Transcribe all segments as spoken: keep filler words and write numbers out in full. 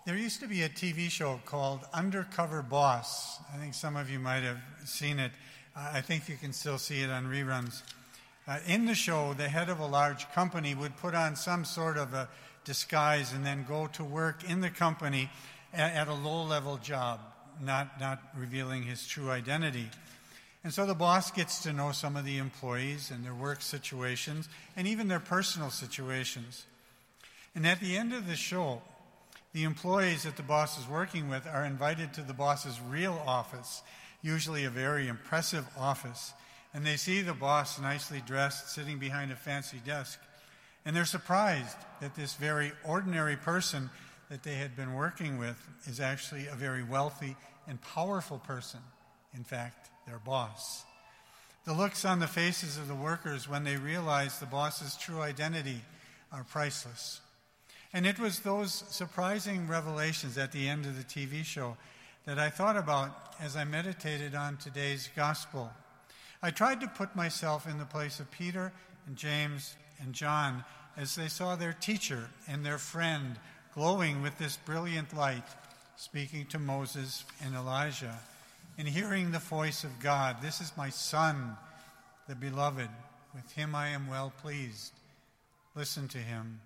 There used to be a T V show called Undercover Boss. I think some of you might have seen it. Uh, I think you can still see it on reruns. Uh, in the show, the head of a large company would put on some sort of a disguise and then go to work in the company at, at a low-level job, not, not revealing his true identity. And so the boss gets to know some of the employees and their work situations and even their personal situations. And at the end of the show, the employees that the boss is working with are invited to the boss's real office, usually a very impressive office, and they see the boss nicely dressed, sitting behind a fancy desk, and they're surprised that this very ordinary person that they had been working with is actually a very wealthy and powerful person, in fact, their boss. The looks on the faces of the workers when they realize the boss's true identity are priceless. And it was those surprising revelations at the end of the T V show that I thought about as I meditated on today's gospel. I tried to put myself in the place of Peter and James and John as they saw their teacher and their friend glowing with this brilliant light, speaking to Moses and Elijah, and hearing the voice of God. "This is my Son, the beloved. With him I am well pleased. Listen to him."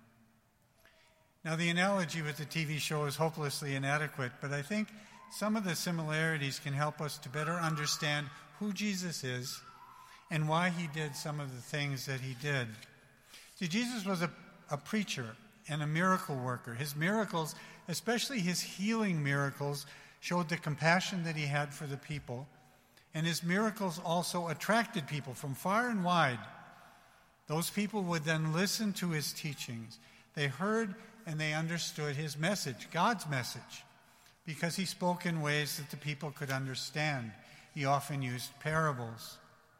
Now, the analogy with the T V show is hopelessly inadequate, but I think some of the similarities can help us to better understand who Jesus is and why he did some of the things that he did. See, Jesus was a, a preacher and a miracle worker. His miracles, especially his healing miracles, showed the compassion that he had for the people, and his miracles also attracted people from far and wide. Those people would then listen to his teachings. They heard and they understood his message, God's message, because he spoke in ways that the people could understand. He often used parables.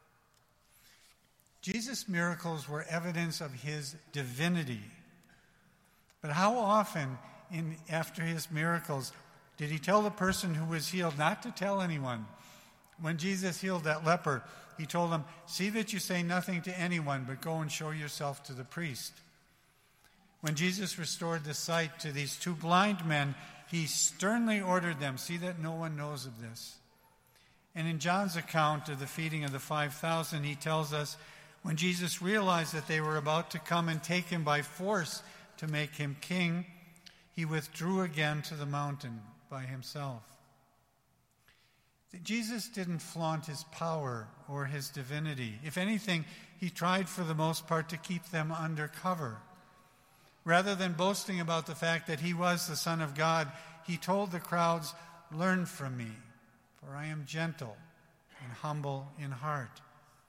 Jesus' miracles were evidence of his divinity. But how often in, after his miracles did he tell the person who was healed not to tell anyone? When Jesus healed that leper, he told him, "See that you say nothing to anyone, but go and show yourself to the priest." When Jesus restored the sight to these two blind men, he sternly ordered them, "See that no one knows of this." And in John's account of the feeding of the five thousand, he tells us, when Jesus realized that they were about to come and take him by force to make him king, he withdrew again to the mountain by himself. Jesus didn't flaunt his power or his divinity. If anything, he tried for the most part to keep them under cover. Rather than boasting about the fact that he was the Son of God, he told the crowds, "Learn from me, for I am gentle and humble in heart."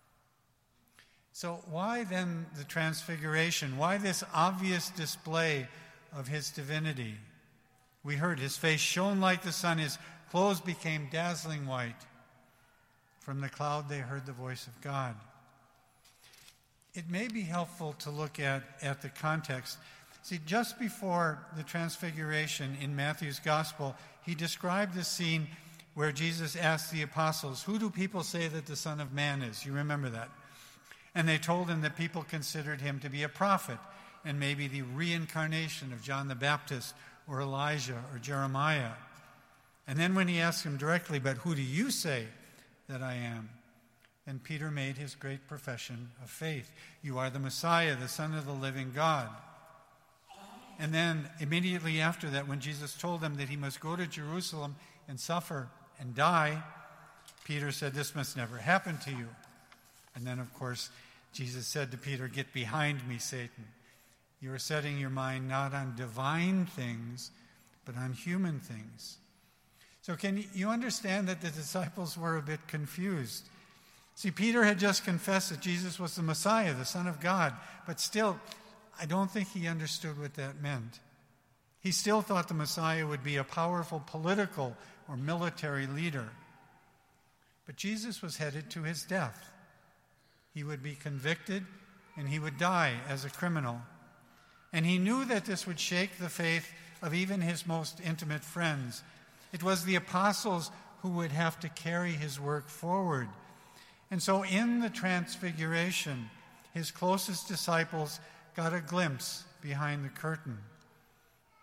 So why then the transfiguration? Why this obvious display of his divinity? We heard his face shone like the sun, his clothes became dazzling white. From the cloud they heard the voice of God. It may be helpful to look at, at the context. See, just before the transfiguration in Matthew's gospel, he described the scene where Jesus asked the apostles, "Who do people say that the Son of Man is?" You remember that. And they told him that people considered him to be a prophet and maybe the reincarnation of John the Baptist or Elijah or Jeremiah. And then when he asked him directly, "But who do you say that I am?" then Peter made his great profession of faith. "You are the Messiah, the Son of the living God." And then immediately after that, when Jesus told him that he must go to Jerusalem and suffer and die, Peter said, "This must never happen to you." And then, of course, Jesus said to Peter, "Get behind me, Satan. You are setting your mind not on divine things, but on human things." So can you understand that the disciples were a bit confused? See, Peter had just confessed that Jesus was the Messiah, the Son of God, but still, I don't think he understood what that meant. He still thought the Messiah would be a powerful political or military leader. But Jesus was headed to his death. He would be convicted and he would die as a criminal. And he knew that this would shake the faith of even his most intimate friends. It was the apostles who would have to carry his work forward. And so in the transfiguration, his closest disciples got a glimpse behind the curtain.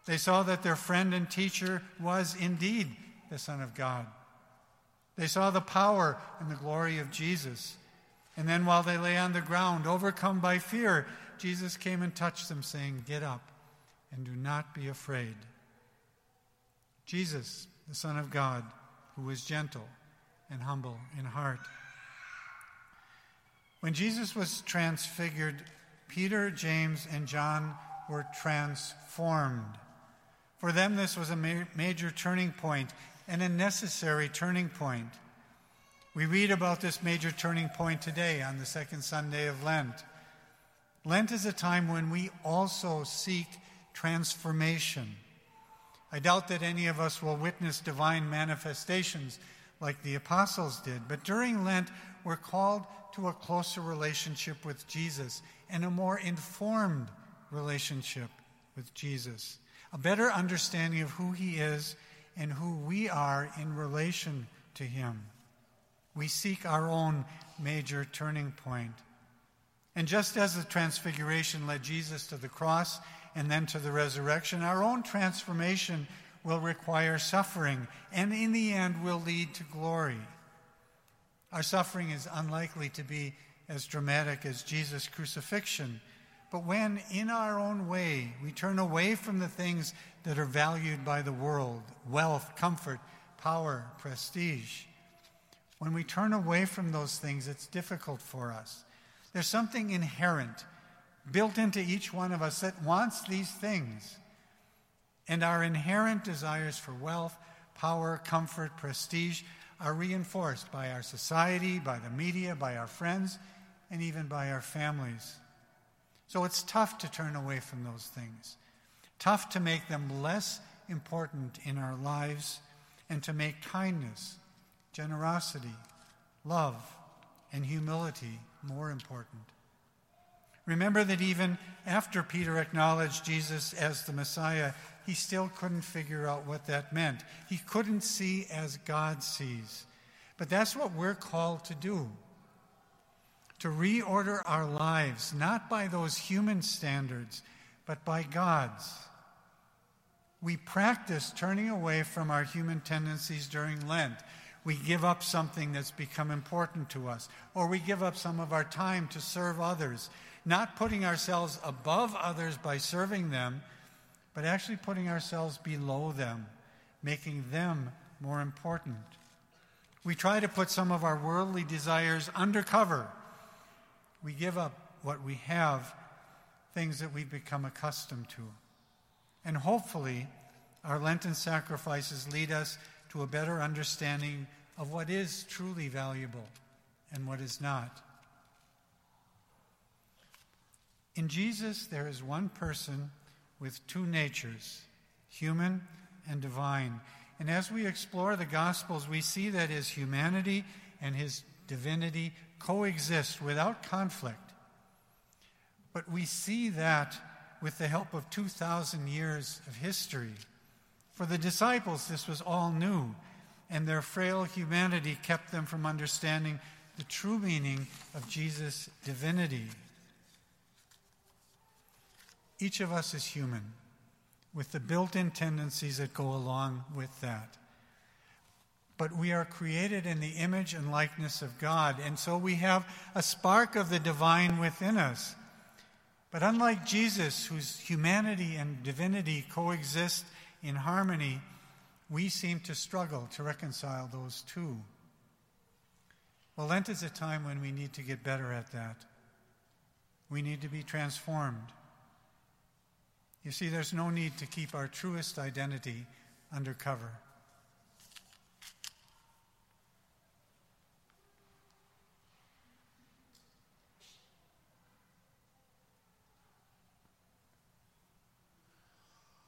They saw that their friend and teacher was indeed the Son of God. They saw the power and the glory of Jesus. And then while they lay on the ground, overcome by fear, Jesus came and touched them, saying, "Get up and do not be afraid." Jesus, the Son of God, who was gentle and humble in heart. When Jesus was transfigured, Peter, James, and John were transformed. For them, this was a ma- major turning point and a necessary turning point. We read about this major turning point today on the second Sunday of Lent. Lent is a time when we also seek transformation. I doubt that any of us will witness divine manifestations like the apostles did, but during Lent, we're called to a closer relationship with Jesus and a more informed relationship with Jesus, a better understanding of who he is and who we are in relation to him. We seek our own major turning point. And just as the transfiguration led Jesus to the cross and then to the resurrection, our own transformation will require suffering and in the end will lead to glory. Our suffering is unlikely to be as dramatic as Jesus' crucifixion, but when in our own way we turn away from the things that are valued by the world, wealth, comfort, power, prestige, when we turn away from those things, it's difficult for us. There's something inherent, built into each one of us that wants these things. And our inherent desires for wealth, power, comfort, prestige are reinforced by our society, by the media, by our friends, and even by our families. So it's tough to turn away from those things, tough to make them less important in our lives, and to make kindness, generosity, love, and humility more important. Remember that even after Peter acknowledged Jesus as the Messiah, he still couldn't figure out what that meant. He couldn't see as God sees. But that's what we're called to do. To reorder our lives, not by those human standards, but by God's. We practice turning away from our human tendencies during Lent. We give up something that's become important to us, or we give up some of our time to serve others, not putting ourselves above others by serving them, but actually putting ourselves below them, making them more important. We try to put some of our worldly desires undercover. We give up what we have, things that we've become accustomed to. And hopefully, our Lenten sacrifices lead us to a better understanding of what is truly valuable and what is not. In Jesus, there is one person with two natures, human and divine. And as we explore the Gospels, we see that his humanity and his divinity coexist without conflict. But we see that with the help of two thousand years of history. For the disciples, this was all new, and their frail humanity kept them from understanding the true meaning of Jesus' divinity. Each of us is human, with the built-in tendencies that go along with that. But we are created in the image and likeness of God, and so we have a spark of the divine within us. But unlike Jesus, whose humanity and divinity coexist in harmony, we seem to struggle to reconcile those two. Well, Lent is a time when we need to get better at that. We need to be transformed. You see, there's no need to keep our truest identity undercover.